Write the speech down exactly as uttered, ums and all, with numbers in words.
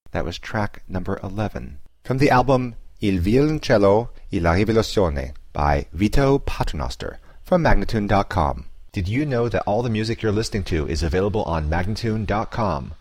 That was track number eleven. From the album Il Violoncello e la Rivoluzione by Vito Paternoster from Magnatune dot com. Did you know that all the music you're listening to is available on Magnatune dot com?